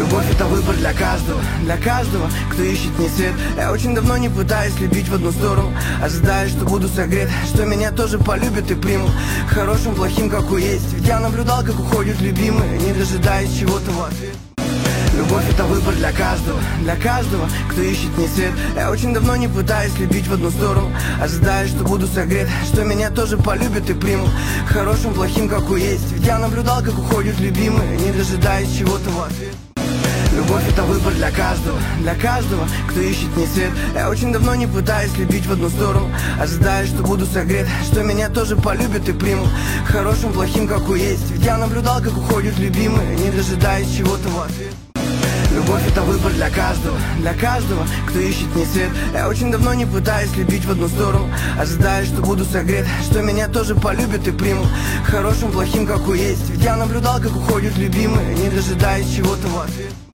Любовь — это выбор для каждого, кто ищет не свет. Я очень давно не пытаюсь любить в одну сторону, ожидая, что буду согрет, что меня тоже полюбят и примут, хорошим, плохим, какой есть. Ведь я наблюдал, как уходят любимые, не дожидаясь чего-то в ответ. Любовь — это выбор для каждого, кто ищет не свет. Я очень давно не пытаюсь любить в одну сторону, ожидая, что буду согрет, что меня тоже полюбят и примут, хорошим, плохим, какой есть. Ведь я наблюдал, как уходят любимые, не дожидаясь чего-то в ответ. Любовь — это выбор для каждого, кто ищет не свет. Я очень давно не пытаюсь любить в одну сторону, ожидая, что буду согрет, что меня тоже полюбят и примут, хорошим, плохим, какой есть. Ведь я наблюдал, как уходят любимые, не дожидаясь чего-то в ответ. Любовь — это выбор для каждого, кто ищет не свет. Я очень давно не пытаюсь любить в одну сторону, ожидая, что буду согрет, что меня тоже полюбят и примут, хорошим, плохим, какой есть. Ведь я наблюдал, как уходят любимые, не дожидаясь чего-то в ответ.